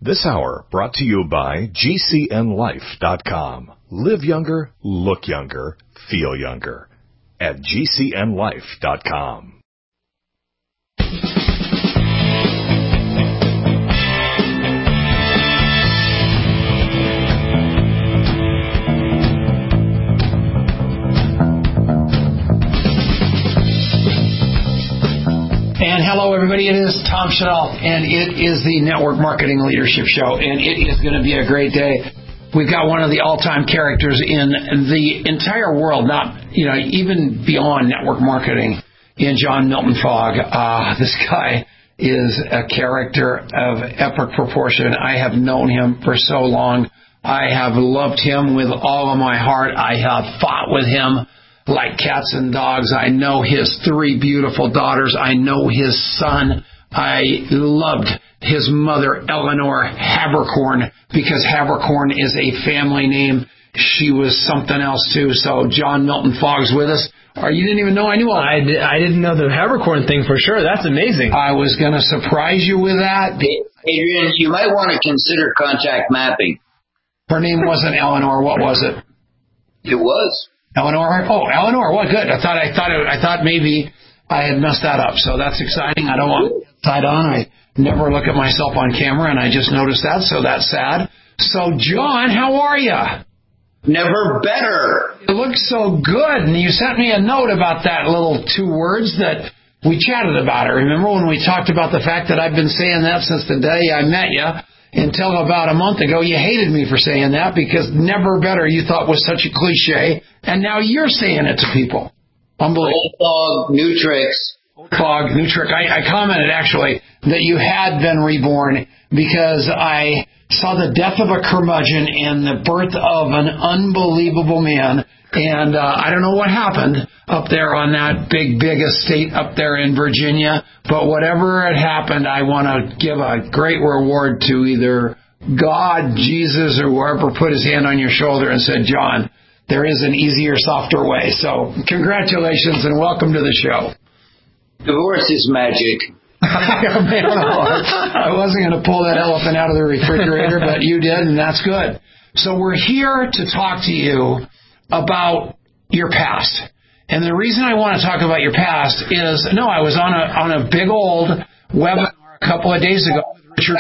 This hour brought to you by GCNLife.com. Live younger, look younger, feel younger at GCNLife.com. And hello, everybody. It is Tom Chanel, and it is the Network Marketing Leadership Show, and it is going to be a great day. We've got one of the all-time characters in the entire world, not even beyond network marketing, in John Milton Fogg. This guy is a character of epic proportion. I have known him for so long. I have loved him with all of my heart. I have fought with him like cats and dogs. I know his 3 beautiful daughters. I know his son. I loved his mother, Eleanor Habercorn, because Habercorn is a family name. She was something else, too. So John Milton Fogg's with us. You didn't even know I knew all that. I didn't know the Habercorn thing for sure. That's amazing. I was going to surprise you with that. Adrian, you might want to consider contact mapping. Her name wasn't Eleanor. What was it? It was. Eleanor? Oh, Eleanor. What good. I thought maybe I had messed that up. So that's exciting. I don't want to get tied on. I never look at myself on camera, and I just noticed that. So that's sad. So, John, how are you? Never better. You look so good. And you sent me a note about that little 2 words that we chatted about it. Remember when we talked about the fact that I've been saying that since the day I met you? Until about a month ago, you hated me for saying that because never better you thought was such a cliche, and now you're saying it to people. Unbelievable. Old dog, new tricks. Old dog, new trick. I commented, actually, that you had been reborn because I saw the death of a curmudgeon and the birth of an unbelievable man, and I don't know what happened up there on that big estate up there in Virginia, but whatever had happened, I want to give a great reward to either God, Jesus, or whoever put his hand on your shoulder and said, John, there is an easier, softer way. So congratulations and welcome to the show. Divorce is magic. I wasn't going to pull that elephant out of the refrigerator, but you did, and that's good. So we're here to talk to you about your past. And the reason I want to talk about your past is, I was on a big old webinar a couple of days ago with Richard.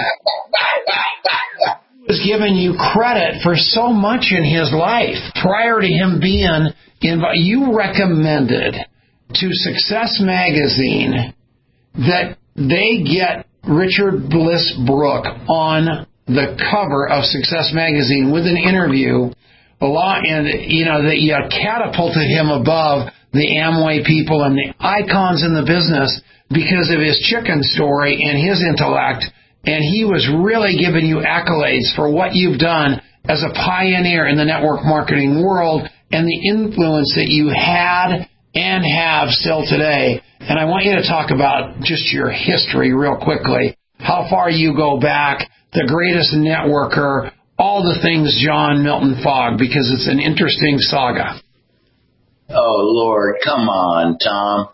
He was giving you credit for so much in his life. Prior to him being invited, you recommended to Success Magazine that they get Richard Bliss Brooke on the cover of Success Magazine with an interview, and that you catapulted him above the Amway people and the icons in the business because of his chicken story and his intellect, and he was really giving you accolades for what you've done as a pioneer in the network marketing world and the influence that you had and have still today. And I want you to talk about just your history real quickly, how far you go back, the greatest networker, all the things John Milton Fogg, because it's an interesting saga. Oh, Lord, come on, Tom.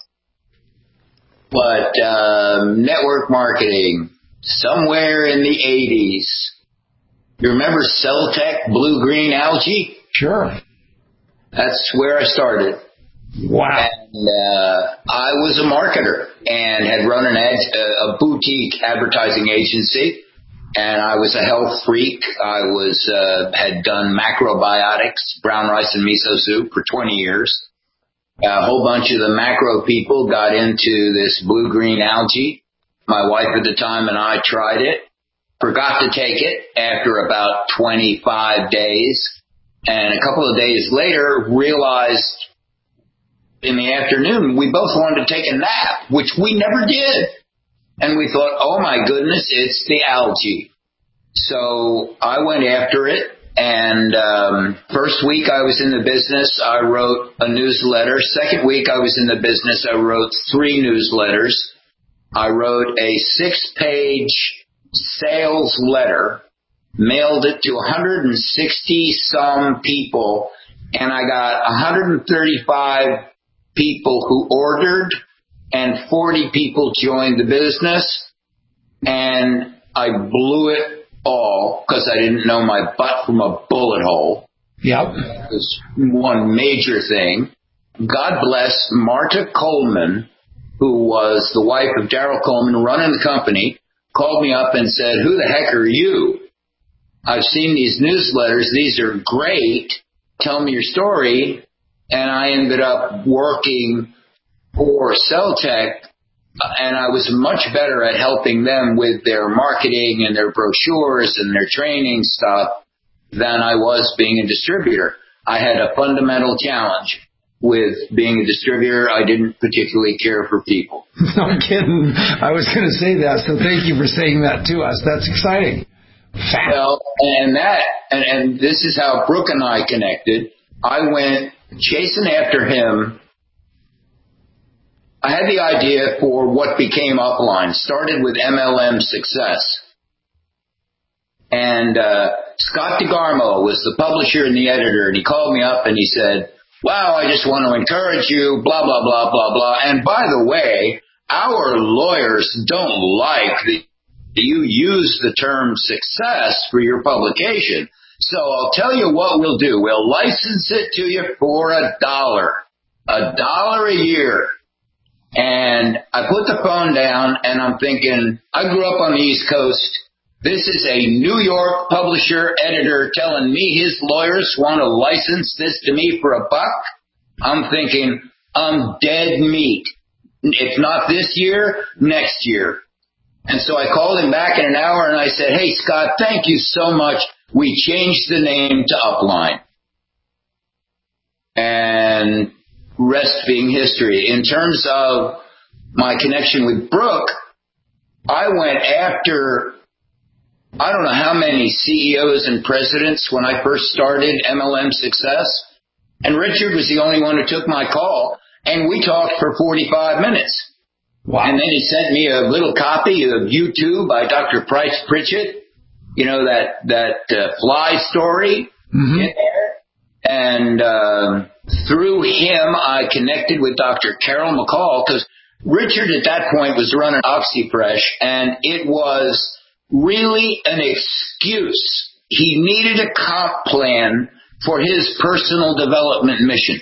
But network marketing, somewhere in the 80s. You remember Celtec blue-green algae? Sure. That's where I started. Wow. And I was a marketer and had run a boutique advertising agency. And I was a health freak. I had done macrobiotics, brown rice and miso soup for 20 years. A whole bunch of the macro people got into this blue-green algae. My wife at the time and I tried it. Forgot to take it after about 25 days. And a couple of days later, realized in the afternoon we both wanted to take a nap, which we never did. And we thought, oh my goodness, it's the algae. So I went after it. And first week I was in the business, I wrote a newsletter. Second week I was in the business, I wrote 3 newsletters. I wrote a 6-page sales letter, mailed it to 160-some people, and I got 135 people who ordered, and 40 people joined the business, and I blew it off. because I didn't know my butt from a bullet hole. Yep. That was one major thing. God bless Marta Coleman, who was the wife of Daryl Coleman running the company, called me up and said, "Who the heck are you? I've seen these newsletters. These are great. Tell me your story." And I ended up working for Celtech, and I was much better at helping them with their marketing and their brochures and their training stuff than I was being a distributor. I had a fundamental challenge with being a distributor. I didn't particularly care for people. No kidding. I was going to say that, so thank you for saying that to us. That's exciting. Well, and this is how Brooke and I connected. I went chasing after him. I had the idea for what became Upline. Started with MLM Success. And Scott DeGarmo was the publisher and the editor, and he called me up and he said, "Wow, I just want to encourage you, blah, blah, blah, blah, blah. And by the way, our lawyers don't like that you use the term success for your publication. So I'll tell you what we'll do. We'll license it to you for $1 a year." And I put the phone down and I'm thinking, I grew up on the East Coast. This is a New York publisher, editor telling me his lawyers want to license this to me for $1. I'm thinking, I'm dead meat. If not this year, next year. And so I called him back in an hour and I said, "Hey, Scott, thank you so much. We changed the name to Upline." And rest being history. In terms of my connection with Brooke, I went after, I don't know how many CEOs and presidents when I first started MLM Success. And Richard was the only one who took my call. And we talked for 45 minutes. Wow. And then he sent me a little copy of U2 by Dr. Price Pritchett. You know, that fly story. Mm-hmm. In there. And through him, I connected with Dr. Carol McCall, because Richard at that point was running OxyFresh, and it was really an excuse. He needed a comp plan for his personal development mission.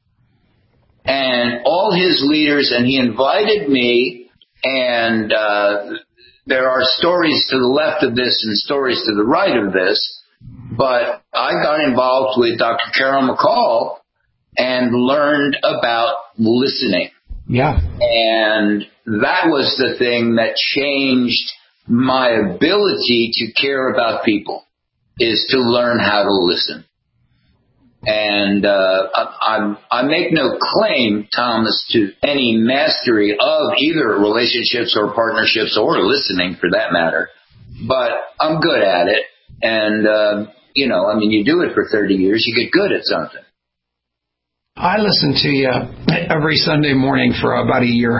And all his leaders, and he invited me, and there are stories to the left of this and stories to the right of this, but I got involved with Dr. Carol McCall and learned about listening. Yeah. And that was the thing that changed my ability to care about people, is to learn how to listen. And I make no claim, Thomas, to any mastery of either relationships or partnerships or listening for that matter, but I'm good at it. And, you do it for 30 years, you get good at something. I listened to you every Sunday morning for about a year.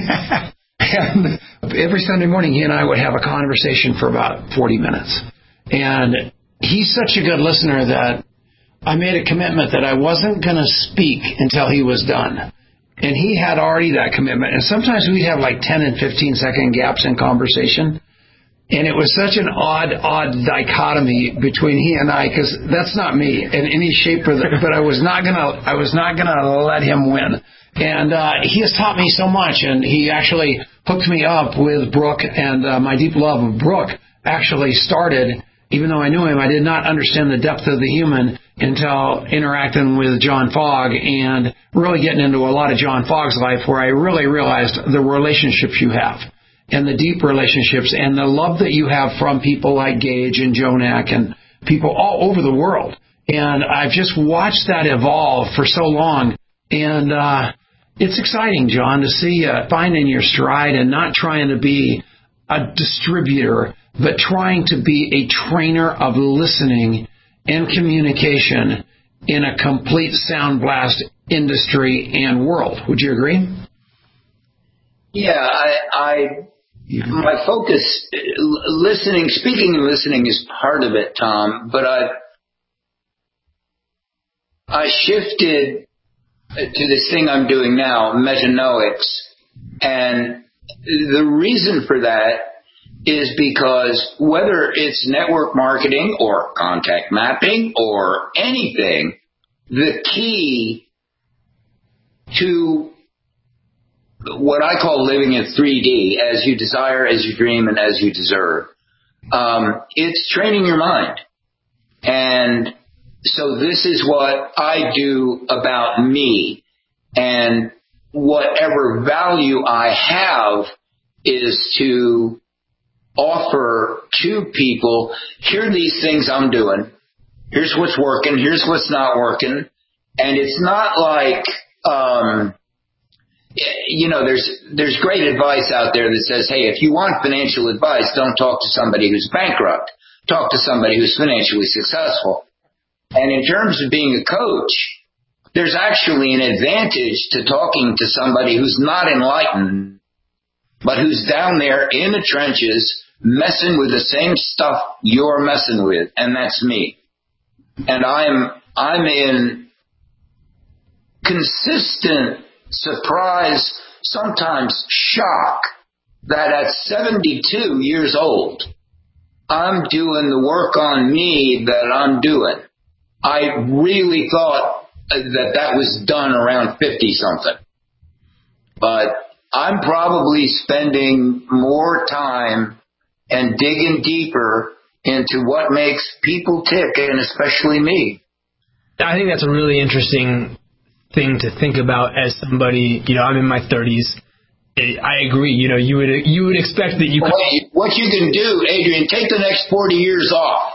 And every Sunday morning, he and I would have a conversation for about 40 minutes. And he's such a good listener that I made a commitment that I wasn't going to speak until he was done. And he had already that commitment. And sometimes we'd have like 10 and 15 second gaps in conversation. And it was such an odd dichotomy between he and I, because that's not me in any shape or but I was not gonna let him win. And he has taught me so much, and he actually hooked me up with Brooke, and my deep love of Brooke actually started. Even though I knew him, I did not understand the depth of the human until interacting with John Fogg and really getting into a lot of John Fogg's life, where I really realized the relationships you have, and the deep relationships, and the love that you have from people like Gage and Jonak and people all over the world. And I've just watched that evolve for so long. And it's exciting, John, to see you finding your stride and not trying to be a distributor, but trying to be a trainer of listening and communication in a complete sound blast industry and world. Would you agree? Yeah, my focus, speaking and listening is part of it, Tom, but I shifted to this thing I'm doing now, Metanoics, and the reason for that is because whether it's network marketing or contact mapping or anything, the key to what I call living in 3D, as you desire, as you dream, and as you deserve, it's training your mind. And so this is what I do about me, and whatever value I have is to offer to people, here are these things I'm doing, here's what's working, here's what's not working. And it's not like, there's great advice out there that says, hey, if you want financial advice, don't talk to somebody who's bankrupt. Talk to somebody who's financially successful. And in terms of being a coach, there's actually an advantage to talking to somebody who's not enlightened, but who's down there in the trenches messing with the same stuff you're messing with, and that's me. And I'm in consistent surprise, sometimes shock, that at 72 years old, I'm doing the work on me that I'm doing. I really thought that was done around 50-something. But I'm probably spending more time and digging deeper into what makes people tick, and especially me. I think that's a really interesting thing to think about as somebody, I'm in my 30s. I agree. You would expect that you could. What you can do, Adrian, take the next 40 years off.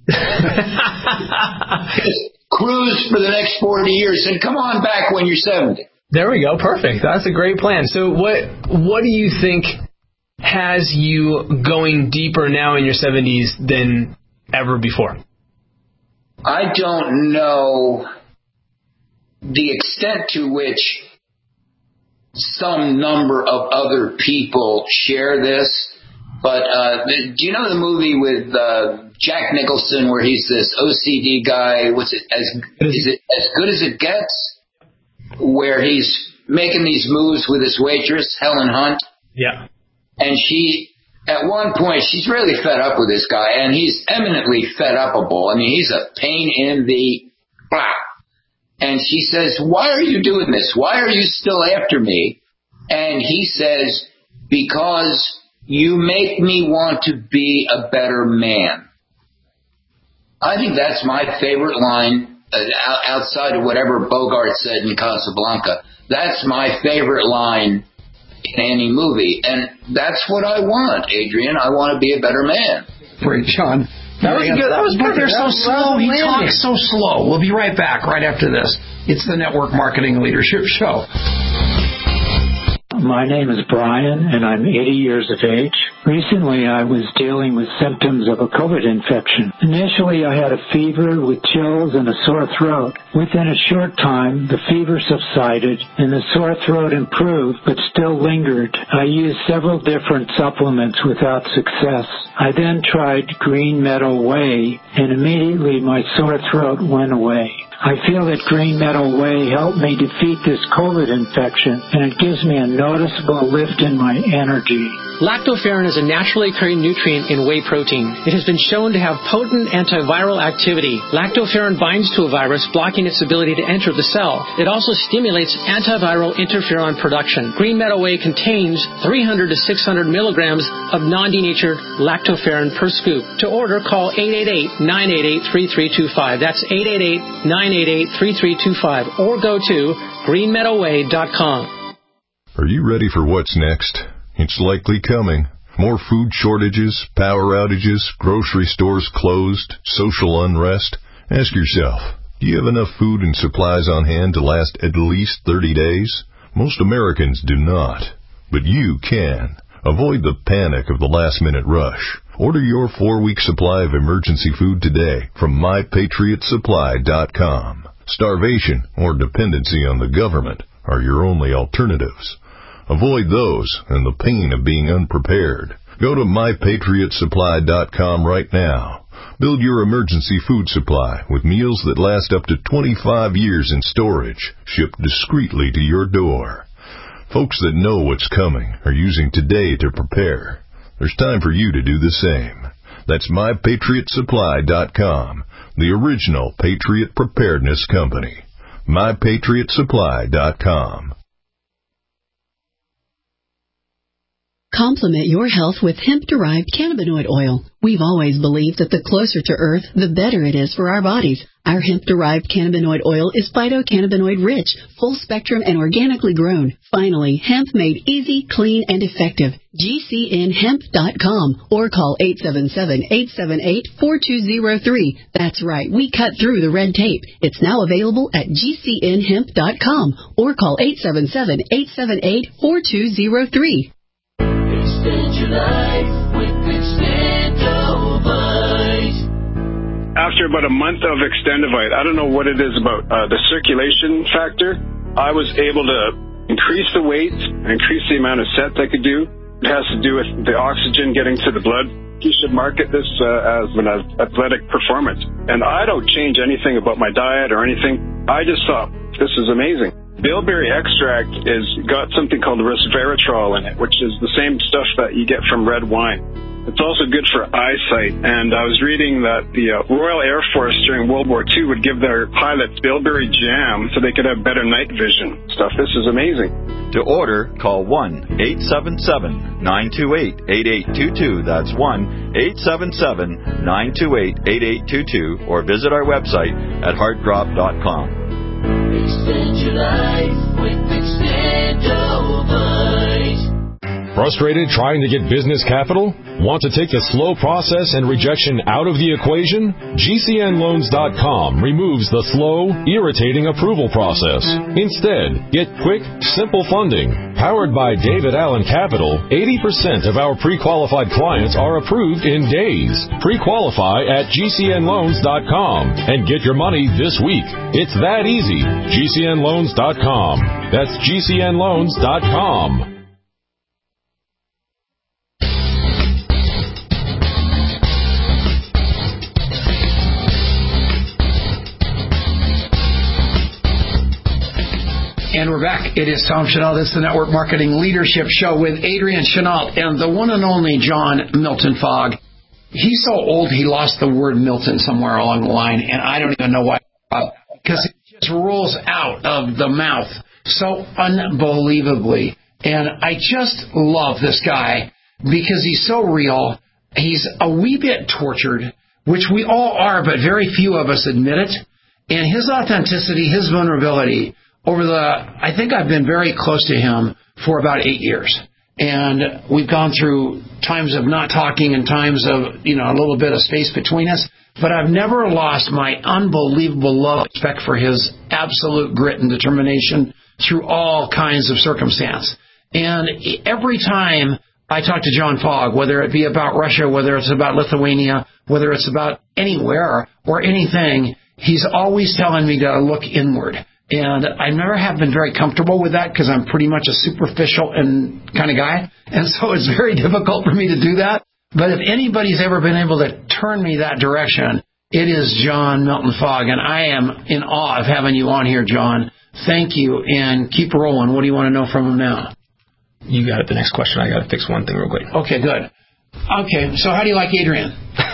Just cruise for the next 40 years and come on back when you're 70. There we go. Perfect. That's a great plan. So what do you think has you going deeper now in your 70s than ever before? I don't know the extent to which some number of other people share this, but do you know the movie with Jack Nicholson where he's this OCD guy? Is it As Good as It Gets? Where he's making these moves with his waitress, Helen Hunt. Yeah. And at one point, she's really fed up with this guy, and he's eminently fed upable. I mean, he's a pain in the blah. And she says, why are you doing this? Why are you still after me? And he says, because you make me want to be a better man. I think that's my favorite line outside of whatever Bogart said in Casablanca. That's my favorite line in any movie. And that's what I want, Adrian. I want to be a better man. Great, John. That was good. That was perfect. They're so slow. He talks so slow. We'll be right back right after this. It's the Network Marketing Leadership Show. My name is Brian, and I'm 80 years of age. Recently, I was dealing with symptoms of a COVID infection. Initially, I had a fever with chills and a sore throat. Within a short time, the fever subsided, and the sore throat improved, but still lingered. I used several different supplements without success. I then tried Green Meadow Whey, and immediately my sore throat went away. I feel that Green Meadow Whey helped me defeat this COVID infection, and it gives me a noticeable lift in my energy. Lactoferrin is a naturally occurring nutrient in whey protein. It has been shown to have potent antiviral activity. Lactoferrin binds to a virus, blocking its ability to enter the cell. It also stimulates antiviral interferon production. Green Meadow Whey contains 300 to 600 milligrams of non-denatured lactoferrin per scoop. To order, call 888-988-3325. That's 888-988-3325. Or go to greenmeadowwhey.com. Are you ready for what's next? It's likely coming. More food shortages, power outages, grocery stores closed, social unrest. Ask yourself, do you have enough food and supplies on hand to last at least 30 days? Most Americans do not, but you can. Avoid the panic of the last-minute rush. Order your 4-week supply of emergency food today from mypatriotsupply.com. Starvation or dependency on the government are your only alternatives. Avoid those and the pain of being unprepared. Go to mypatriotsupply.com right now. Build your emergency food supply with meals that last up to 25 years in storage, shipped discreetly to your door. Folks that know what's coming are using today to prepare. There's time for you to do the same. That's MyPatriotSupply.com, the original Patriot Preparedness Company. MyPatriotSupply.com. Complement your health with hemp-derived cannabinoid oil. We've always believed that the closer to Earth, the better it is for our bodies. Our hemp-derived cannabinoid oil is phytocannabinoid rich, full-spectrum, and organically grown. Finally, hemp made easy, clean, and effective. GCNhemp.com or call 877-878-4203. That's right, we cut through the red tape. It's now available at GCNhemp.com or call 877-878-4203. Extend your life with Extendovite. After about a month of Extendovite, I don't know what it is about the circulation factor, I was able to increase the weight, increase the amount of sets I could do. It has to do with the oxygen getting to the blood. You should market this as an athletic performance. And I don't change anything about my diet or anything. I just thought, this is amazing. Bilberry extract is got something called resveratrol in it, which is the same stuff that you get from red wine. It's also good for eyesight, and I was reading that the Royal Air Force during World War II would give their pilots bilberry jam so they could have better night vision stuff. This is amazing. To order, call 1-877-928-8822. That's 1-877-928-8822, or visit our website at heartdrop.com. Extend your life with Extendovite. Frustrated trying to get business capital? Want to take the slow process and rejection out of the equation? GCNloans.com removes the slow, irritating approval process. Instead, get quick, simple funding. Powered by David Allen Capital, 80% of our pre-qualified clients are approved in days. Pre-qualify at GCNloans.com and get your money this week. It's that easy. GCNloans.com. That's GCNloans.com. And we're back. It is Tom Chenault. This is the Network Marketing Leadership Show with Adrian Chenault and the one and only John Milton Fogg. He's so old he lost the word Milton somewhere along the line, and I don't even know why, because it just rolls out of the mouth so unbelievably. And I just love this guy because he's so real. He's a wee bit tortured, which we all are, but very few of us admit it. And his authenticity, his vulnerability, I think I've been very close to him for about 8 years. And we've gone through times of not talking and times of, a little bit of space between us. But I've never lost my unbelievable love and respect for his absolute grit and determination through all kinds of circumstance. And every time I talk to John Fogg, whether it be about Russia, whether it's about Lithuania, whether it's about anywhere or anything, he's always telling me to look inward. And I never have been very comfortable with that because I'm pretty much a superficial and kind of guy. And so it's very difficult for me to do that. But if anybody's ever been able to turn me that direction, it is John Milton Fogg. And I am in awe of having you on here, John. Thank you. And keep rolling. What do you want to know from him now? You got it. The next question. I got to fix one thing real quick. Okay, good. Okay, so how do you like Adrian?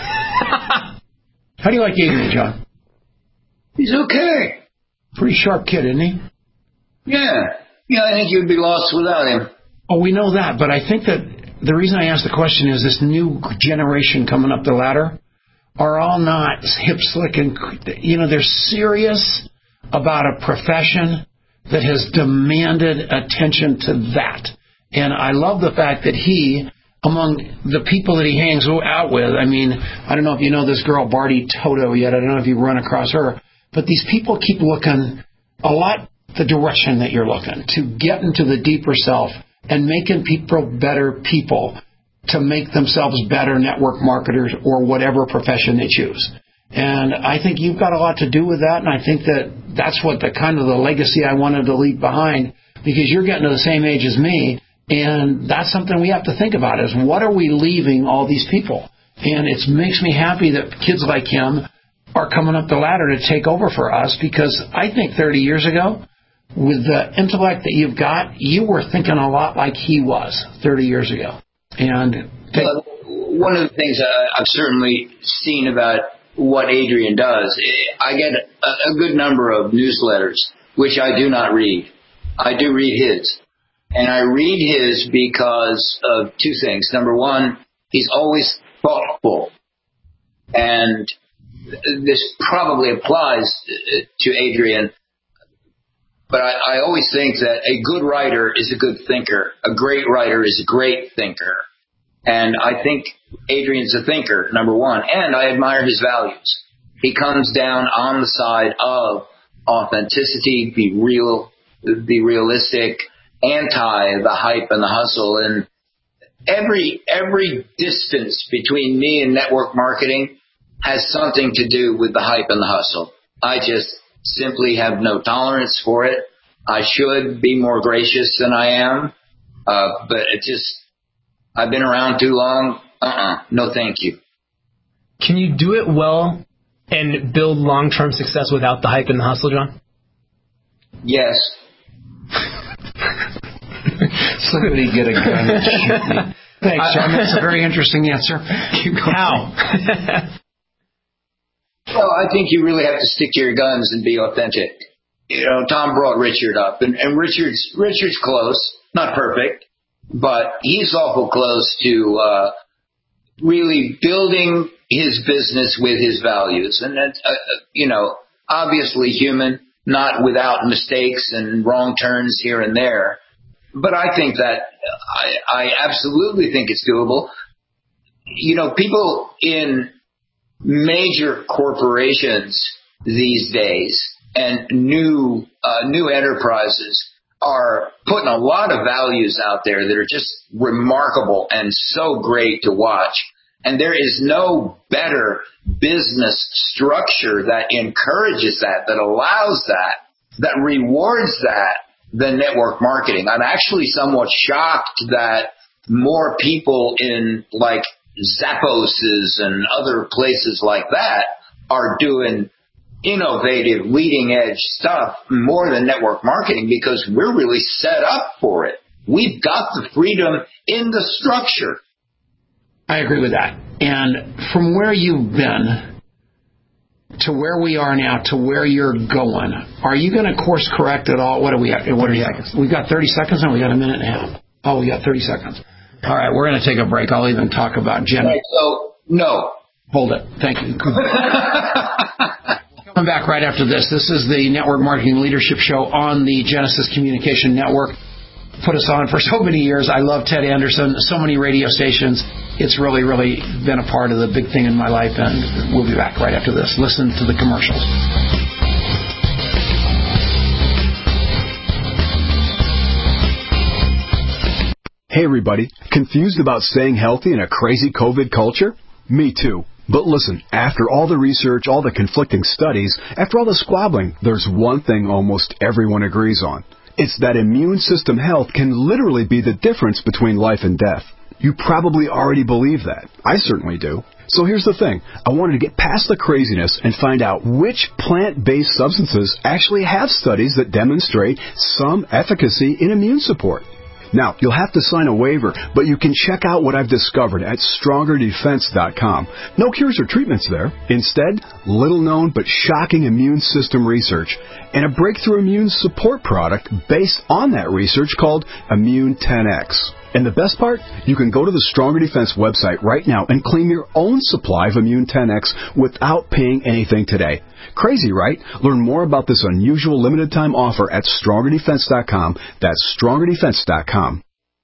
How do you like Adrian, John? He's okay. Pretty sharp kid, isn't he? Yeah, I think you'd be lost without him. Oh, we know that, but I think that the reason I asked the question is this new generation coming up the ladder are all not hip, slick, and, they're serious about a profession that has demanded attention to that. And I love the fact that he, among the people that he hangs out with, I don't know if you know this girl, Barty Toto, yet. I don't know if you've run across her. But these people keep looking a lot the direction that you're looking, to get into the deeper self and making people better people to make themselves better network marketers or whatever profession they choose. And I think you've got a lot to do with that, and I think that that's what the kind of the legacy I wanted to leave behind, because you're getting to the same age as me, and that's something we have to think about is what are we leaving all these people? And it makes me happy that kids like him are coming up the ladder to take over for us, because I think 30 years ago, with the intellect that you've got, you were thinking a lot like he was 30 years ago. And One of the things I've certainly seen about what Adrian does, I get a good number of newsletters, which I do not read. I do read his. And I read his because of two things. Number one, he's always thoughtful. And this probably applies to Adrian. But I always think that a good writer is a good thinker. A great writer is a great thinker. And I think Adrian's a thinker, number one. And I admire his values. He comes down on the side of authenticity, be real, be realistic, anti the hype and the hustle. And every distance between me and network marketing has something to do with the hype and the hustle. I just simply have no tolerance for it. I should be more gracious than I am. But it just, I've been around too long. No, thank you. Can you do it well and build long-term success without the hype and the hustle, John? Yes. Somebody get a gun and shoot me. Thanks, John. That's a very interesting answer. Keep going. How? Well, I think you really have to stick to your guns and be authentic. You know, Tom brought Richard up, and Richard's close, not perfect, but he's awful close to really building his business with his values. And that's, obviously human, not without mistakes and wrong turns here and there. But I think that I absolutely think it's doable. You know, people in major corporations these days and new enterprises are putting a lot of values out there that are just remarkable and so great to watch. And there is no better business structure that encourages that allows that rewards that than network marketing. I'm actually somewhat shocked that more people in like Zappos and other places like that are doing innovative, leading-edge stuff more than network marketing because we're really set up for it. We've got the freedom in the structure. I agree with that. And from where you've been to where we are now to where you're going, are you going to course correct at all? What do we have? 30 seconds. We've got 30 seconds and we got a minute and a half. Oh, we got 30 seconds. All right, we're going to take a break. I'll even talk about Jen. Right, so, no. Hold it. Thank you. Coming back right after this. This is the Network Marketing Leadership Show on the Genesis Communication Network. Put us on for so many years. I love Ted Anderson. So many radio stations. It's really, really been a part of the big thing in my life, and we'll be back right after this. Listen to the commercials. Hey everybody, confused about staying healthy in a crazy COVID culture? Me too. But listen, after all the research, all the conflicting studies, after all the squabbling, there's one thing almost everyone agrees on. It's that immune system health can literally be the difference between life and death. You probably already believe that. I certainly do. So here's the thing. I wanted to get past the craziness and find out which plant-based substances actually have studies that demonstrate some efficacy in immune support. Now, you'll have to sign a waiver, but you can check out what I've discovered at StrongerDefense.com. No cures or treatments there. Instead, little-known but shocking immune system research and a breakthrough immune support product based on that research called Immune 10X. And the best part? You can go to the Stronger Defense website right now and claim your own supply of Immune 10X without paying anything today. Crazy, right? Learn more about this unusual limited-time offer at StrongerDefense.com. That's StrongerDefense.com.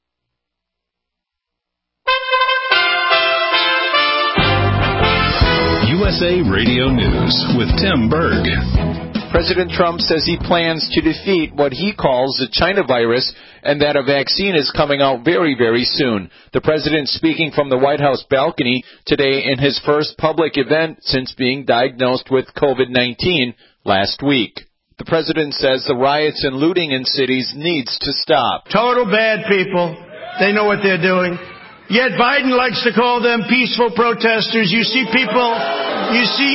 USA Radio News with Tim Berg. President Trump says he plans to defeat what he calls the China virus and that a vaccine is coming out very, very soon. The president speaking from the White House balcony today in his first public event since being diagnosed with COVID-19 last week. The president says the riots and looting in cities needs to stop. Total bad people. They know what they're doing. Yet Biden likes to call them peaceful protesters. You see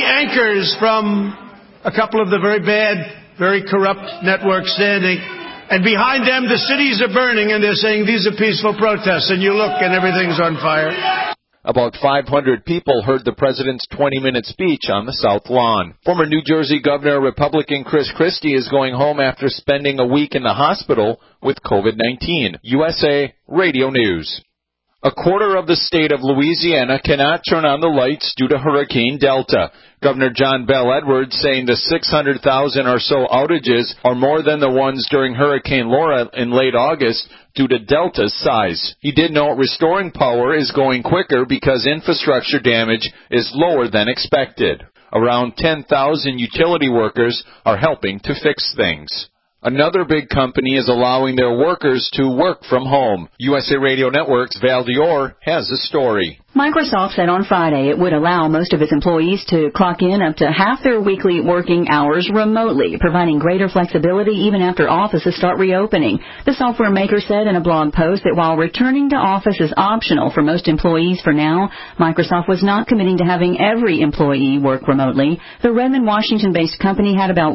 anchors from a couple of the very bad, very corrupt networks standing, And behind them, the cities are burning, and they're saying these are peaceful protests. And you look, and everything's on fire. About 500 people heard the president's 20-minute speech on the South Lawn. Former New Jersey Governor Republican Chris Christie is going home after spending a week in the hospital with COVID-19. USA Radio News. A quarter of the state of Louisiana cannot turn on the lights due to Hurricane Delta. Governor John Bel Edwards saying the 600,000 or so outages are more than the ones during Hurricane Laura in late August due to Delta's size. He did note restoring power is going quicker because infrastructure damage is lower than expected. Around 10,000 utility workers are helping to fix things. Another big company is allowing their workers to work from home. USA Radio Network's Val Dior has a story. Microsoft said on Friday it would allow most of its employees to clock in up to half their weekly working hours remotely, providing greater flexibility even after offices start reopening. The software maker said in a blog post that while returning to office is optional for most employees for now, Microsoft was not committing to having every employee work remotely. The Redmond, Washington-based company had about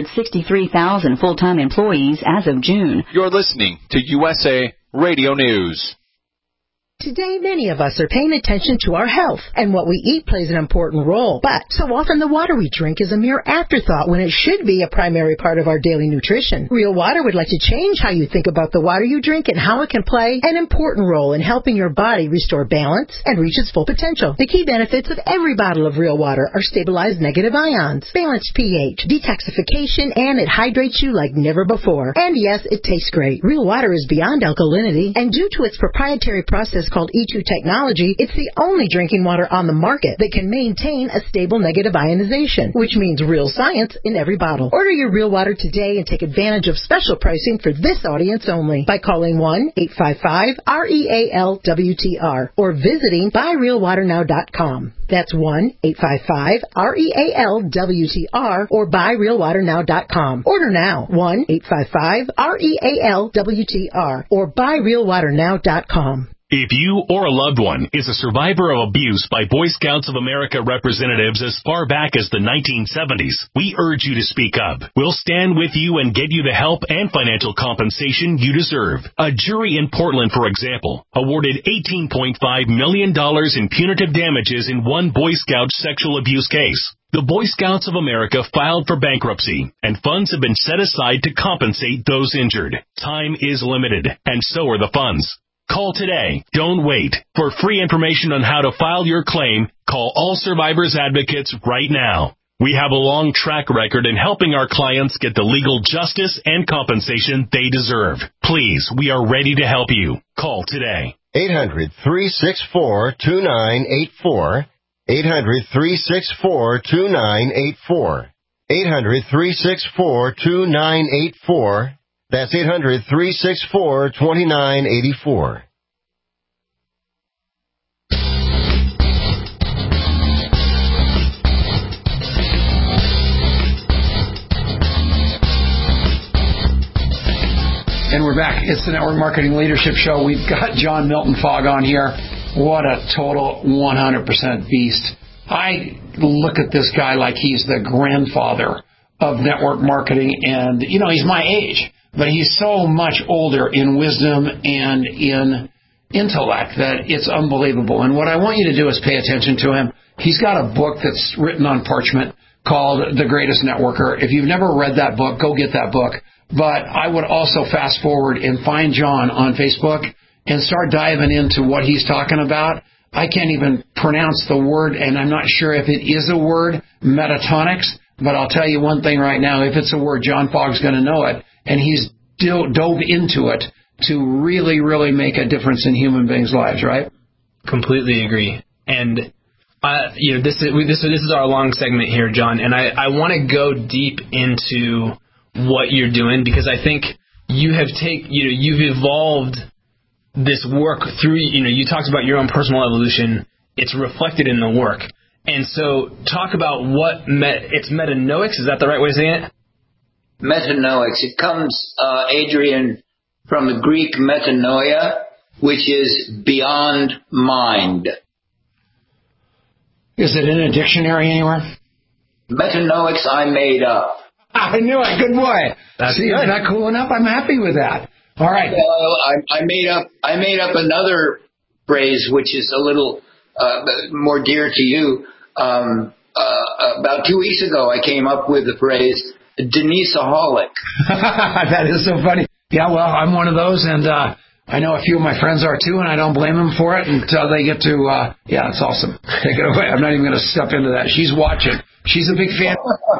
163,000 full-time employees as of June. You're listening to USA Radio News. Today, many of us are paying attention to our health, and what we eat plays an important role. But so often the water we drink is a mere afterthought when it should be a primary part of our daily nutrition. Real Water would like to change how you think about the water you drink and how it can play an important role in helping your body restore balance and reach its full potential. The key benefits of every bottle of Real Water are stabilized negative ions, balanced pH, detoxification, and it hydrates you like never before. And yes, it tastes great. Real Water is beyond alkalinity, and due to its proprietary process called E2 technology, it's the only drinking water on the market that can maintain a stable negative ionization, which means real science in every bottle. Order your Real Water today and take advantage of special pricing for this audience only by calling 1-855-REAL-WTR or visiting buyrealwaternow.com. That's 1-855-REAL-WTR or buyrealwaternow.com. Order now, 1-855-REAL-WTR or buyrealwaternow.com. If you or a loved one is a survivor of abuse by Boy Scouts of America representatives as far back as the 1970s, we urge you to speak up. We'll stand with you and get you the help and financial compensation you deserve. A jury in Portland, for example, awarded $18.5 million in punitive damages in one Boy Scout sexual abuse case. The Boy Scouts of America filed for bankruptcy, and funds have been set aside to compensate those injured. Time is limited, and so are the funds. Call today. Don't wait. For free information on how to file your claim, call All Survivors Advocates right now. We have a long track record in helping our clients get the legal justice and compensation they deserve. Please, we are ready to help you. Call today. 800-364-2984. 800-364-2984. 800-364-2984. That's 800-364-2984. And we're back. It's the Network Marketing Leadership Show. We've got John Milton Fogg on here. What a total 100% beast. I look at this guy like he's the grandfather of network marketing, and, you know, he's my age. But he's so much older in wisdom and in intellect that it's unbelievable. And what I want you to do is pay attention to him. He's got a book that's written on parchment called The Greatest Networker. If you've never read that book, go get that book. But I would also fast forward and find John on Facebook and start diving into what he's talking about. I can't even pronounce the word, and I'm not sure if it is a word, metatonics. But I'll tell you one thing right now. If it's a word, John Fogg's going to know it. And he's dove into it to really, really make a difference in human beings' lives, right? Completely agree. And this is our long segment here, John. And I want to go deep into what you're doing, because I think you have you've evolved this work through. You talked about your own personal evolution. It's reflected in the work. And so, talk about it's metanoics. Is that the right way of saying it? Metanoics. It comes, Adrian, from the Greek metanoia, which is beyond mind. Is it in a dictionary anywhere? Metanoics I made up. I knew it. Good boy. That's See, good. is that cool enough? I'm happy with that. All right. I made up another phrase which is a little more dear to you. About 2 weeks ago, I came up with the phrase Deniseaholic. That is so funny. Yeah, well, I'm one of those, and I know a few of my friends are too, and I don't blame them for it until they get to. Yeah, it's awesome. Take it away. I'm not even going to step into that. She's watching. She's a big fan.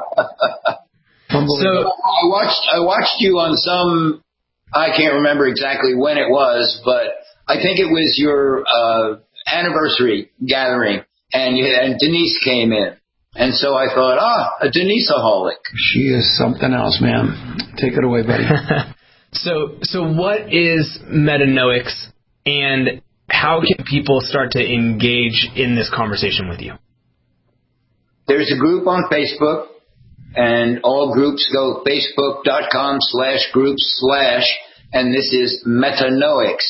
So I watched you on some. I can't remember exactly when it was, but I think it was your anniversary gathering, and Denise came in. And so I thought, a Deniseaholic. She is something else, man. Take it away, buddy. So what is Metanoics, and how can people start to engage in this conversation with you? There's a group on Facebook, and all groups go facebook.com/groups/ and this is Metanoics,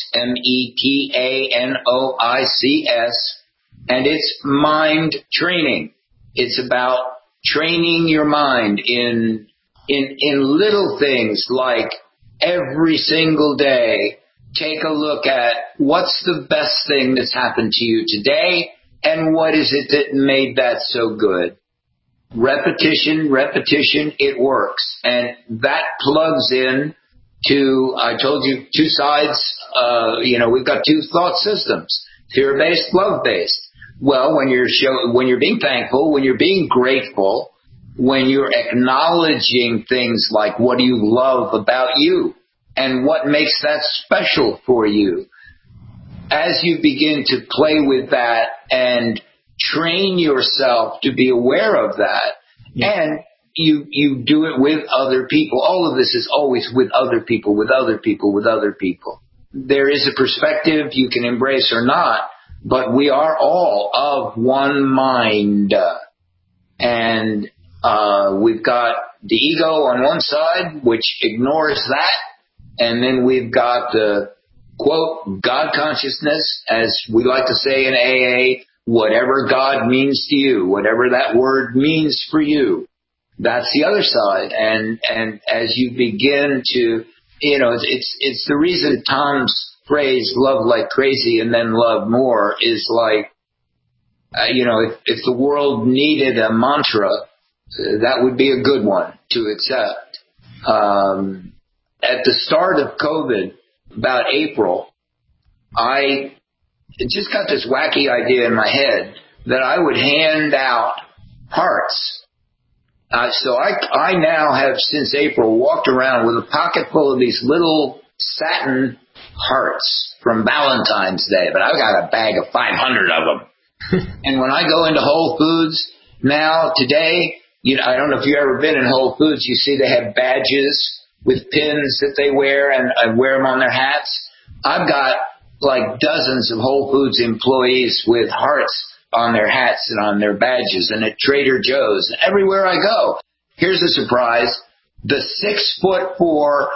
METANOICS, and it's mind training. It's about training your mind in little things like every single day, take a look at what's the best thing that's happened to you today and what is it that made that so good. Repetition, it works. And that plugs in to, I told you, two sides. We've got two thought systems, fear-based, love-based. Well, when you're being thankful, when you're being grateful, when you're acknowledging things like what do you love about you and what makes that special for you, as you begin to play with that and train yourself to be aware of that, and you do it with other people. All of this is always with other people. There is a perspective you can embrace or not, but we are all of one mind. And we've got the ego on one side, which ignores that. And then we've got the, quote, God consciousness, as we like to say in AA, whatever God means to you, whatever that word means for you, that's the other side. And as you begin to, it's the reason Tom's phrase, love like crazy and then love more, is like, if the world needed a mantra, that would be a good one to accept. At the start of COVID, about April, I just got this wacky idea in my head that I would hand out hearts. So I now have, since April, walked around with a pocket full of these little satin hearts from Valentine's Day, but I've got a bag of 500 of them. And when I go into Whole Foods now, today, I don't know if you've ever been in Whole Foods, you see they have badges with pins that they wear and wear them on their hats. I've got like dozens of Whole Foods employees with hearts on their hats and on their badges, and at Trader Joe's, and everywhere I go. Here's a surprise. The 6'4",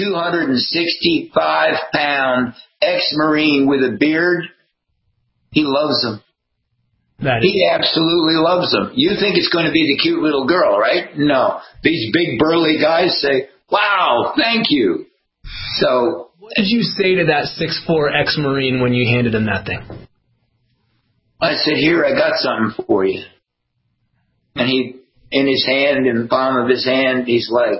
265-pound ex-Marine with a beard, he loves them. He absolutely loves them. You think it's going to be the cute little girl, right? No. These big burly guys say, wow, thank you. So, what did you say to that 6'4" ex-Marine when you handed him that thing? I said, here, I got something for you. And he, in his hand, in the palm of his hand, he's like,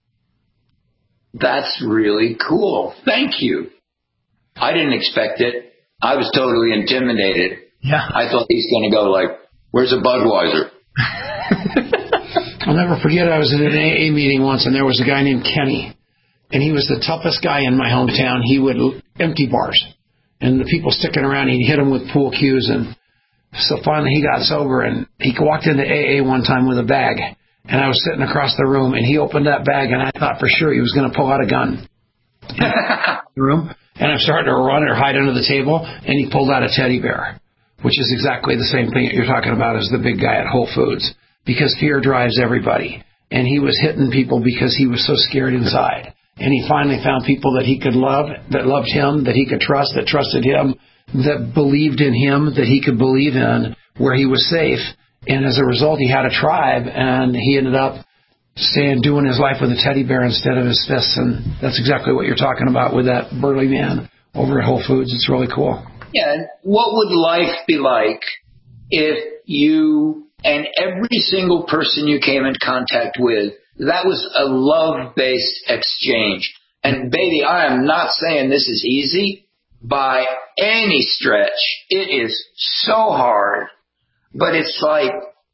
that's really cool. Thank you. I didn't expect it. I was totally intimidated. Yeah. I thought he's going to go like, where's a Budweiser? I'll never forget, I was at an AA meeting once, and there was a guy named Kenny. And he was the toughest guy in my hometown. He would empty bars. And the people sticking around, he'd hit them with pool cues. And so finally he got sober, and he walked into AA one time with a bag. And I was sitting across the room, and he opened that bag, and I thought for sure he was going to pull out a gun. The room. And I'm starting to run or hide under the table, and he pulled out a teddy bear, which is exactly the same thing that you're talking about as the big guy at Whole Foods, because fear drives everybody. And he was hitting people because he was so scared inside. And he finally found people that he could love, that loved him, that he could trust, that trusted him, that believed in him, that he could believe in, where he was safe. And as a result, he had a tribe, and he ended up doing his life with a teddy bear instead of his fists. And that's exactly what you're talking about with that burly man over at Whole Foods. It's really cool. Yeah, and what would life be like if you and every single person you came in contact with, that was a love-based exchange? And baby, I am not saying this is easy by any stretch. It is so hard, but it's like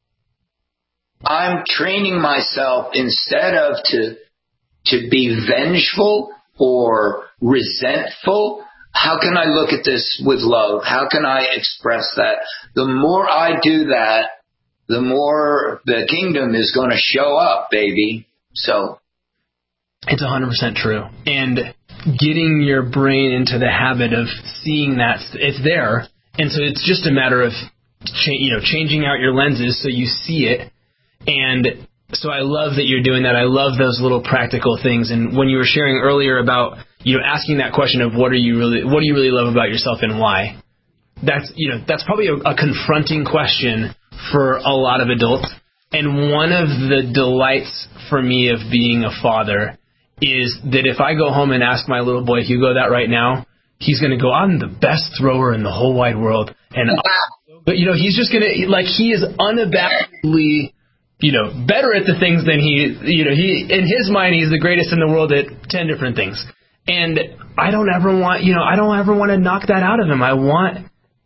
I'm training myself instead of to be vengeful or resentful. How can I look at this with love? How can I express that? The more I do that, the more the kingdom is going to show up, baby. So it's 100% true. And getting your brain into the habit of seeing that it's there. And so it's just a matter of changing out your lenses so you see it. And so I love that you're doing that. I love those little practical things. And when you were sharing earlier about asking that question of what do you really love about yourself and why, that's probably a confronting question for a lot of adults. And one of the delights for me of being a father is that if I go home and ask my little boy Hugo that right now, he's going to go, I'm the best thrower in the whole wide world. But he's just going to, he is unabashedly, better at the things than he in his mind, he's the greatest in the world at 10 different things. And I don't ever want to knock that out of him. I want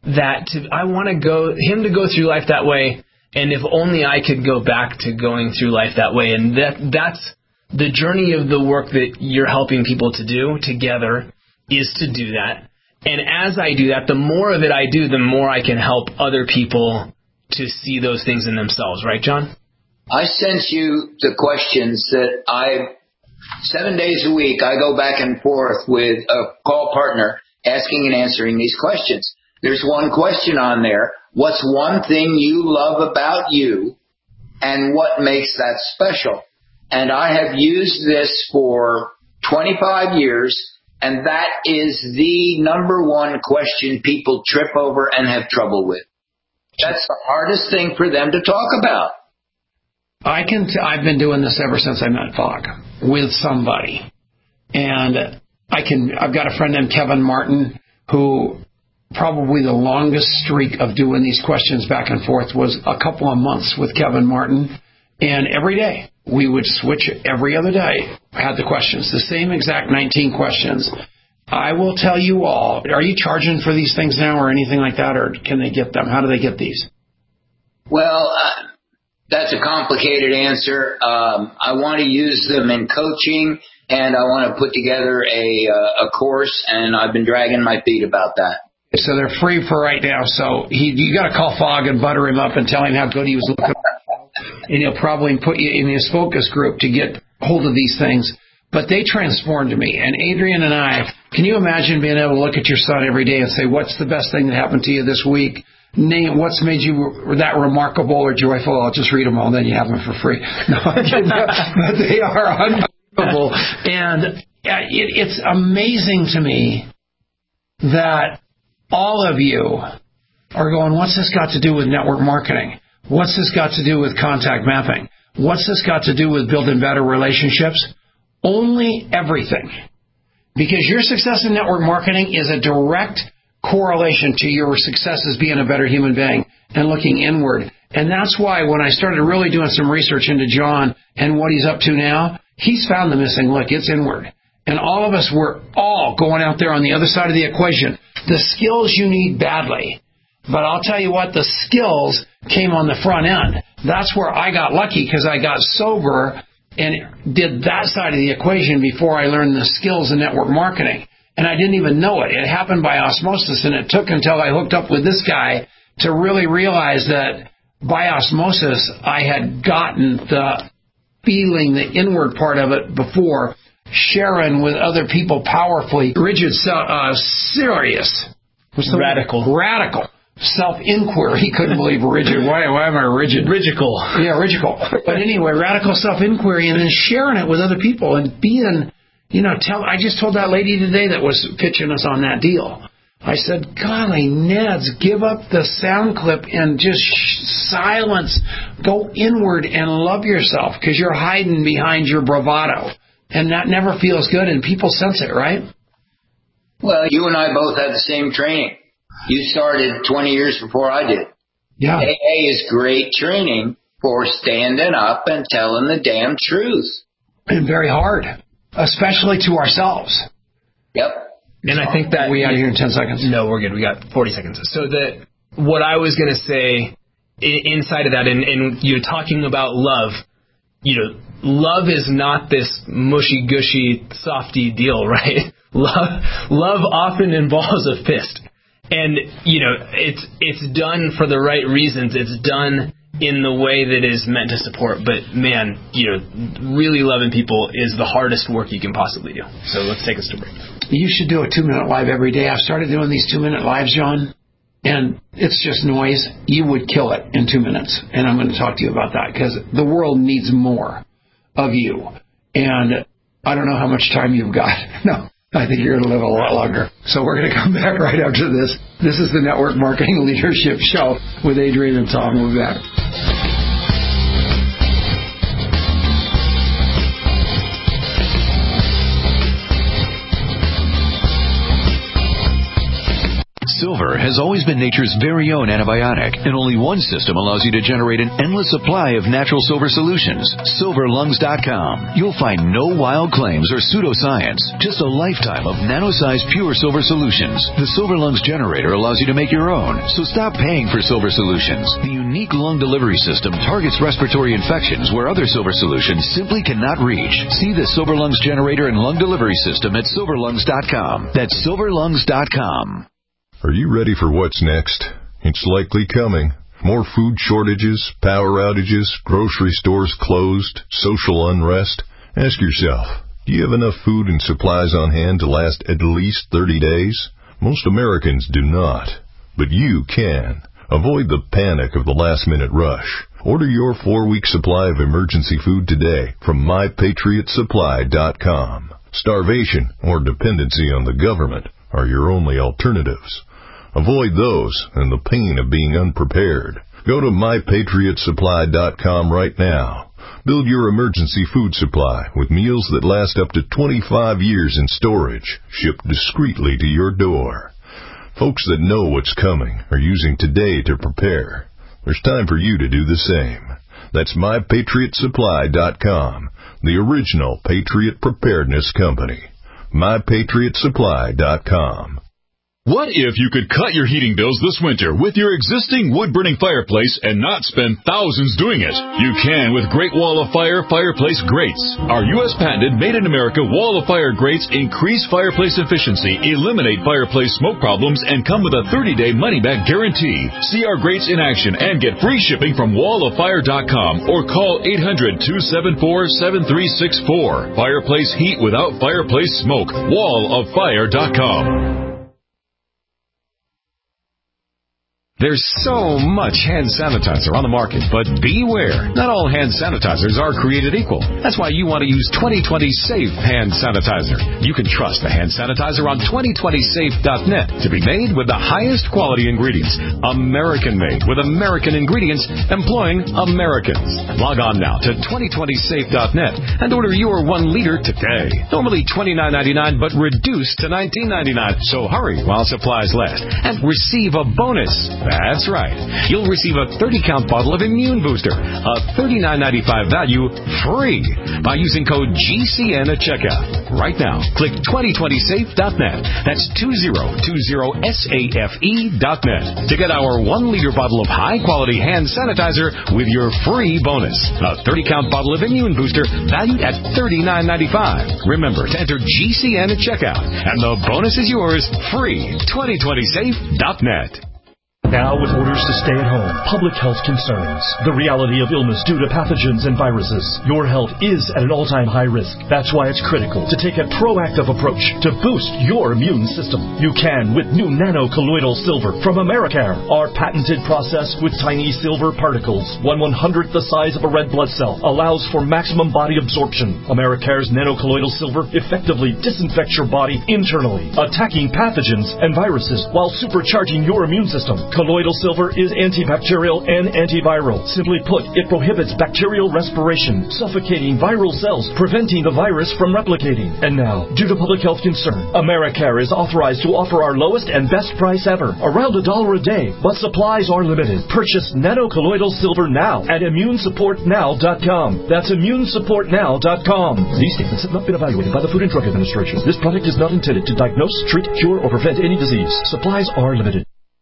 him to go through life that way. And if only I could go back to going through life that way. And that's the journey of the work that you're helping people to do together, is to do that. And as I do that, the more of it I do, the more I can help other people to see those things in themselves. Right, John? I sent you the questions that 7 days a week, I go back and forth with a call partner asking and answering these questions. There's one question on there. What's one thing you love about you, and what makes that special? And I have used this for 25 years, and that is the number one question people trip over and have trouble with. That's the hardest thing for them to talk about. I've been doing this ever since I met Fogg with somebody. And I've got a friend named Kevin Martin, who probably the longest streak of doing these questions back and forth was a couple of months with Kevin Martin. And every day we would switch every other day, had the questions, the same exact 19 questions. I will tell you all, are you charging for these things now or anything like that, or can they get them? How do they get these? Well, that's a complicated answer. I want to use them in coaching, and I want to put together a course, and I've been dragging my feet about that. So they're free for right now. So you got to call Fogg and butter him up and tell him how good he was looking. And he'll probably put you in his focus group to get hold of these things. But they transformed me. And Adrian and I, can you imagine being able to look at your son every day and say, what's the best thing that happened to you this week? Name what's made you that remarkable or joyful. I'll just read them all, then you have them for free. No, but they are unbelievable. And it's amazing to me that all of you are going, what's this got to do with network marketing? What's this got to do with contact mapping? What's this got to do with building better relationships? Only everything. Because your success in network marketing is a direct correlation to your success as being a better human being and looking inward. And that's why when I started really doing some research into John and what he's up to now, he's found the missing link. It's inward. And all of us, we're all going out there on the other side of the equation. The skills you need badly. But I'll tell you what, the skills came on the front end. That's where I got lucky, because I got sober and did that side of the equation before I learned the skills in network marketing. And I didn't even know it. It happened by osmosis, and it took until I hooked up with this guy to really realize that by osmosis I had gotten the feeling, the inward part of it before, sharing with other people powerfully. Rigid, serious. Radical. Self-inquiry. He couldn't believe rigid. Why am I rigid? Rigical. Yeah, rigical. But anyway, radical self-inquiry, and then sharing it with other people and being, I just told that lady today that was pitching us on that deal. I said, golly, Neds, give up the sound clip and just silence. Go inward and love yourself because you're hiding behind your bravado. And that never feels good, and people sense it, right? Well, you and I both had the same training. You started 20 years before I did. Yeah. AA is great training for standing up and telling the damn truth. And very hard, especially to ourselves. Yep. And I think that... We out of here in 10 seconds? No, we're good. We got 40 seconds. So what I was going to say inside of that, and you're talking about love, love is not this mushy-gushy, softy deal, right? Love often involves a fist. And, it's done for the right reasons. It's done in the way that is meant to support. But, man, really loving people is the hardest work you can possibly do. So let's take us to break. You should do a 2-minute live every day. I've started doing these 2-minute lives, John, and it's just noise. You would kill it in 2 minutes. And I'm going to talk to you about that because the world needs more of you. And I don't know how much time you've got. No. I think you're going to live a lot longer. So we're going to come back right after this. This is the Network Marketing Leadership Show with Adrian and Tom. We'll be back. Silver has always been nature's very own antibiotic, and only one system allows you to generate an endless supply of natural silver solutions. SilverLungs.com. You'll find no wild claims or pseudoscience, just a lifetime of nano-sized pure silver solutions. The Silver Lungs generator allows you to make your own, so stop paying for silver solutions. The unique lung delivery system targets respiratory infections where other silver solutions simply cannot reach. See the Silver Lungs generator and lung delivery system at SilverLungs.com. That's SilverLungs.com. Are you ready for what's next? It's likely coming. More food shortages, power outages, grocery stores closed, social unrest. Ask yourself, do you have enough food and supplies on hand to last at least 30 days? Most Americans do not, but you can. Avoid the panic of the last-minute rush. Order your 4-week supply of emergency food today from MyPatriotSupply.com. Starvation or dependency on the government are your only alternatives. Avoid those and the pain of being unprepared. Go to MyPatriotSupply.com right now. Build your emergency food supply with meals that last up to 25 years in storage, shipped discreetly to your door. Folks that know what's coming are using today to prepare. There's time for you to do the same. That's MyPatriotSupply.com, the original Patriot Preparedness Company. MyPatriotSupply.com. What if you could cut your heating bills this winter with your existing wood-burning fireplace and not spend thousands doing it? You can with Great Wall of Fire fireplace grates. Our U.S.-patented, made-in-America Wall of Fire grates increase fireplace efficiency, eliminate fireplace smoke problems, and come with a 30-day money-back guarantee. See our grates in action and get free shipping from walloffire.com or call 800-274-7364. Fireplace heat without fireplace smoke. walloffire.com. There's so much hand sanitizer on the market, but beware. Not all hand sanitizers are created equal. That's why you want to use 2020 Safe Hand Sanitizer. You can trust the hand sanitizer on 2020safe.net to be made with the highest quality ingredients. American-made with American ingredients, employing Americans. Log on now to 2020safe.net and order your 1 liter today. Normally $29.99, but reduced to $19.99. So hurry while supplies last and receive a bonus. That's right. You'll receive a 30-count bottle of Immune Booster, a $39.95 value, free by using code GCN at checkout. Right now, click 2020safe.net. That's 2020safe.net to get our 1-liter bottle of high-quality hand sanitizer with your free bonus. A 30-count bottle of Immune Booster valued at $39.95. Remember to enter GCN at checkout, and the bonus is yours, free. 2020safe.net. Now with orders to stay at home, public health concerns, the reality of illness due to pathogens and viruses, your health is at an all-time high risk. That's why it's critical to take a proactive approach to boost your immune system. You can with new nano-colloidal silver from Americare. Our patented process with tiny silver particles, 1/100th the size of a red blood cell, allows for maximum body absorption. Americare's nano-colloidal silver effectively disinfects your body internally, attacking pathogens and viruses while supercharging your immune system. Colloidal silver is antibacterial and antiviral. Simply put, it prohibits bacterial respiration, suffocating viral cells, preventing the virus from replicating. And now, due to public health concern, Americare is authorized to offer our lowest and best price ever, around $1 a day, but supplies are limited. Purchase nano-colloidal silver now at immunesupportnow.com. That's immunesupportnow.com. These statements have not been evaluated by the Food and Drug Administration. This product is not intended to diagnose, treat, cure, or prevent any disease. Supplies are limited.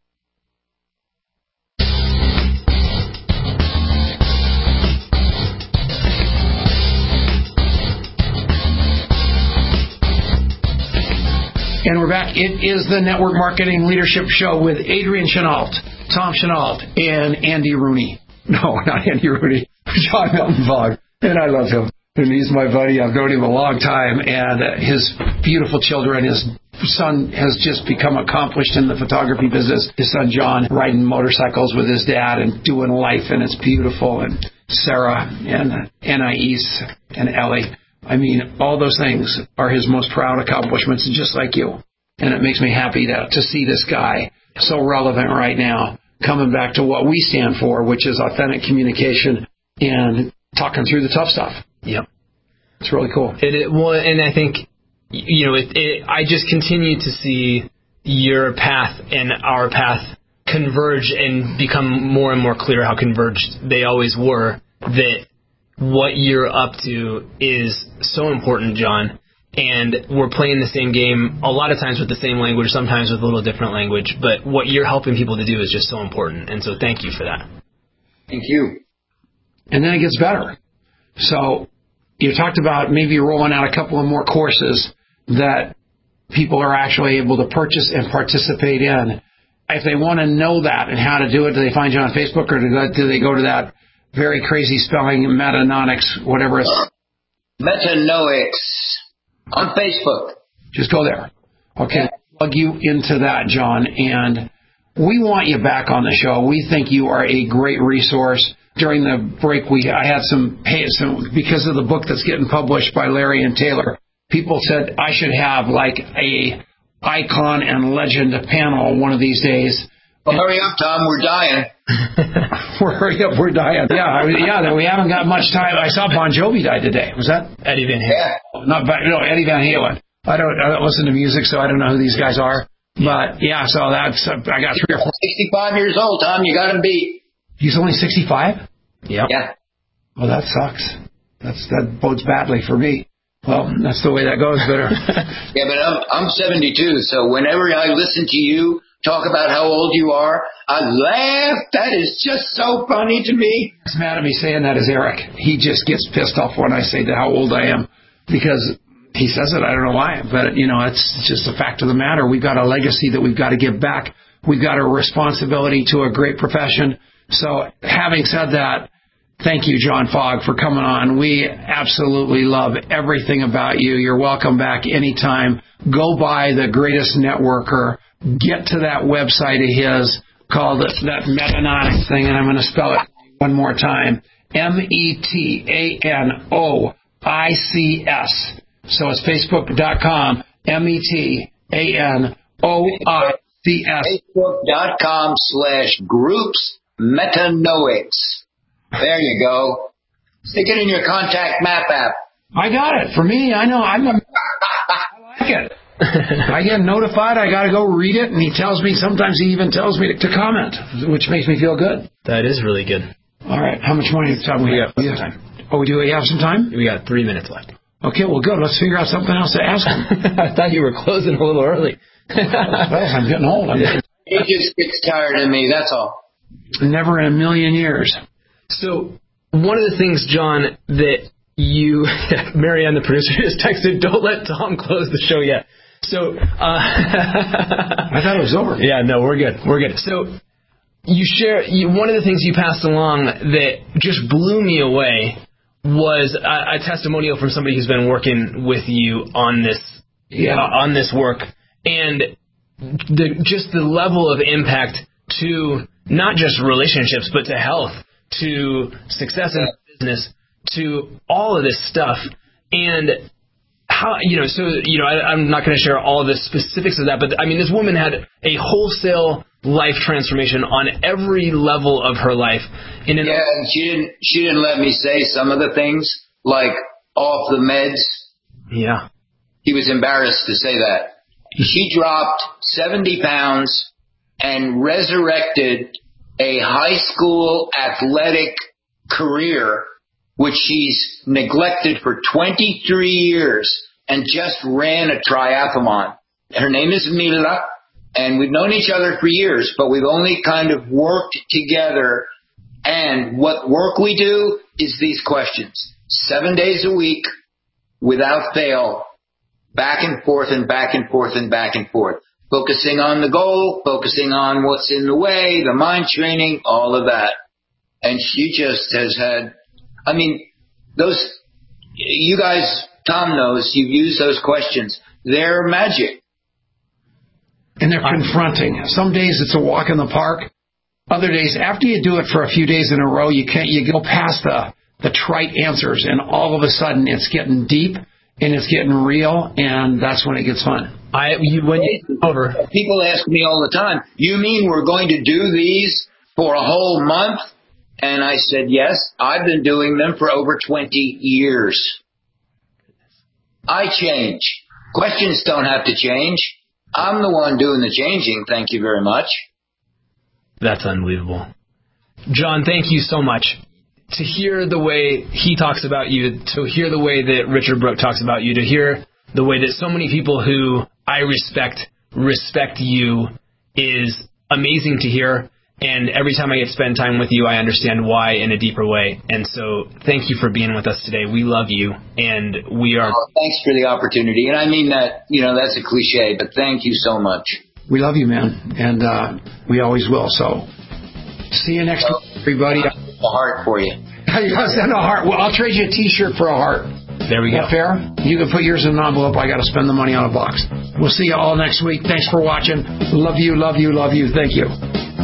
And we're back. It is the Network Marketing Leadership Show with Adrian Chenault, Tom Chenault, and Andy Rooney. No, not Andy Rooney. John Milton Fogg. And I love him. And he's my buddy. I've known him a long time. And his beautiful children, his son has just become accomplished in the photography business. His son John riding motorcycles with his dad and doing life, and it's beautiful. And Sarah and Anais and Ellie. I mean, all those things are his most proud accomplishments, just like you. And it makes me happy to see this guy so relevant right now, coming back to what we stand for, which is authentic communication and talking through the tough stuff. Yep. It's really cool. And I think, I just continue to see your path and our path converge and become more and more clear how converged they always were, that what you're up to is so important, John, and we're playing the same game a lot of times with the same language, sometimes with a little different language, but what you're helping people to do is just so important, and so thank you for that. Thank you. And then it gets better. So you talked about maybe rolling out a couple of more courses that people are actually able to purchase and participate in. If they want to know that and how to do it, do they find you on Facebook, or do they go to that very crazy spelling, Metanoics, whatever it's... Metanoics on Facebook. Just go there. Okay, plug you into that, John. And we want you back on the show. We think you are a great resource. During the break, I had some because of the book that's getting published by Larry and Taylor. People said I should have like a icon and legend panel one of these days. Well, hurry up, Tom. We're dying. Hurry up, we're dying. Yeah, we haven't got much time. I saw Bon Jovi died today. Was that Eddie Van Halen? Yeah. Eddie Van Halen. I don't listen to music, so I don't know who these guys are. But yeah, so that's I got 3 or 4. 65 years old, Tom. You got him beat. He's only 65? Yep. Yeah. Well, that sucks. That bodes badly for me. Well, that's the way that goes, bitter. Yeah, but I'm 72, so whenever I listen to you talk about how old you are, I laugh. That is just so funny to me. What's mad at me saying that is Eric. He just gets pissed off when I say how old I am, because he says it. I don't know why, but it's just a fact of the matter. We've got a legacy that we've got to give back. We've got a responsibility to a great profession. So having said that, thank you, John Fogg, for coming on. We absolutely love everything about you. You're welcome back anytime. Go buy The Greatest Networker. Get to that website of his called that Metanoics thing, and I'm going to spell it one more time. METANOICS. So it's Facebook.com, METANOICS. Facebook.com/groups Metanoics. There you go. Stick it in your contact map app. I got it. For me, I know. I like it. I get notified. I got to go read it, and he tells me. Sometimes he even tells me to comment, which makes me feel good. That is really good. All right. How much more time we have? Time. Oh, do we have some time? We got 3 minutes left. Okay. Well, good. Let's figure out something else to ask him. I thought you were closing a little early. I'm getting old. He just gets tired of me. That's all. Never in a million years. So one of the things, John, that you, Marianne, the producer, just texted, don't let Tom close the show yet. So I thought it was over. Yeah, no, we're good. So one of the things you passed along that just blew me away was a testimonial from somebody who's been working with you on this on this work, and just the level of impact to not just relationships, but to health, to success in business, to all of this stuff. And how, I'm not going to share all of the specifics of that, but I mean, this woman had a wholesale life transformation on every level of her life. And and she didn't let me say some of the things, like off the meds. Yeah. He was embarrassed to say that. She dropped 70 pounds and resurrected a high school athletic career, which she's neglected for 23 years, and just ran a triathlon. Her name is Mila, and we've known each other for years, but we've only kind of worked together. And what work we do is these questions. 7 days a week, without fail, back and forth and back and forth and back and forth. Focusing on the goal, focusing on what's in the way, the mind training, all of that. And she just has had, I mean, those, you guys, Tom knows, you've used those questions. They're magic. And they're confronting. Some days it's a walk in the park. Other days, after you do it for a few days in a row, you go past the trite answers, and all of a sudden it's getting deep and it's getting real, and that's when it gets fun. People ask me all the time, you mean we're going to do these for a whole month? And I said, yes, I've been doing them for over 20 years. I change. Questions don't have to change. I'm the one doing the changing. Thank you very much. That's unbelievable. John, thank you so much. To hear the way he talks about you, to hear the way that Richard Brooke talks about you, to hear the way that so many people who I respect you is amazing to hear. And every time I get to spend time with you, I understand why in a deeper way. And so thank you for being with us today. We love you, and we are... thanks for the opportunity. And I mean that, that's a cliche, but thank you so much. We love you, man, and we always will. So see you next week, everybody. A heart for you. Send a heart. Well, I'll trade you a T-shirt for a heart. There we go. Is that fair? You can put yours in an envelope. I got to spend the money on a box. We'll see you all next week. Thanks for watching. Love you, love you, love you. Thank you.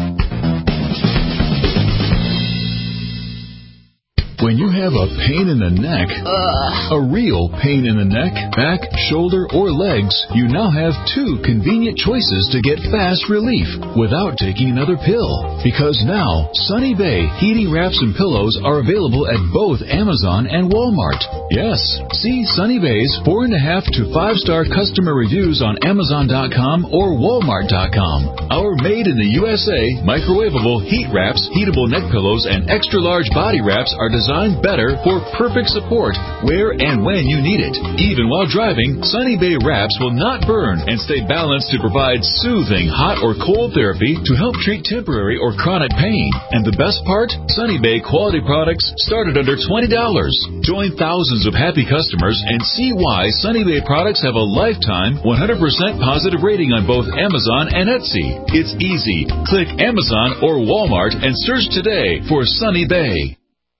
When you have a pain in the neck, a real pain in the neck, back, shoulder, or legs, you now have two convenient choices to get fast relief without taking another pill. Because now, Sunny Bay heating wraps and pillows are available at both Amazon and Walmart. Yes, see Sunny Bay's 4.5 to 5-star customer reviews on Amazon.com or Walmart.com. Our made in the USA microwavable heat wraps, heatable neck pillows, and extra large body wraps are designed better for perfect support where and when you need it. Even while driving, Sunny Bay wraps will not burn and stay balanced to provide soothing hot or cold therapy to help treat temporary or chronic pain. And the best part? Sunny Bay quality products start at under $20. Join thousands of happy customers and see why Sunny Bay products have a lifetime 100% positive rating on both Amazon and Etsy. It's easy. Click Amazon or Walmart and search today for Sunny Bay.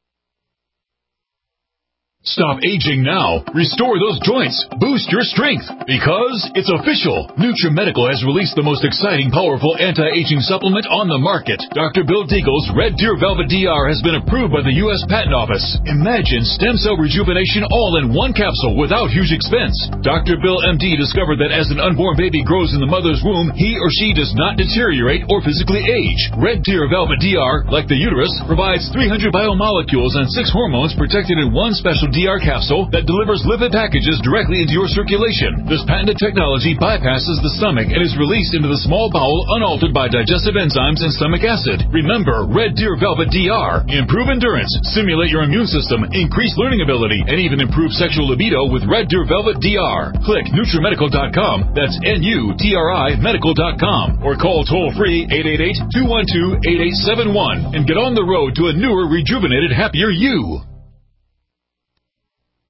Stop aging now. Restore those joints. Boost your strength. Because it's official. NutriMedical has released the most exciting, powerful anti-aging supplement on the market. Dr. Bill Deagle's Red Deer Velvet DR has been approved by the U.S. Patent Office. Imagine stem cell rejuvenation all in one capsule without huge expense. Dr. Bill MD discovered that as an unborn baby grows in the mother's womb, he or she does not deteriorate or physically age. Red Deer Velvet DR, like the uterus, provides 300 biomolecules and 6 hormones protected in one special DR capsule that delivers lipid packages directly into your circulation. This patented technology bypasses the stomach and is released into the small bowel unaltered by digestive enzymes and stomach acid. Remember, Red Deer Velvet DR. Improve endurance, stimulate your immune system, increase learning ability, and even improve sexual libido with Red Deer Velvet DR. Click NutriMedical.com, that's NUTRI medical.com, or call toll-free 888-212-8871 and get on the road to a newer, rejuvenated, happier you.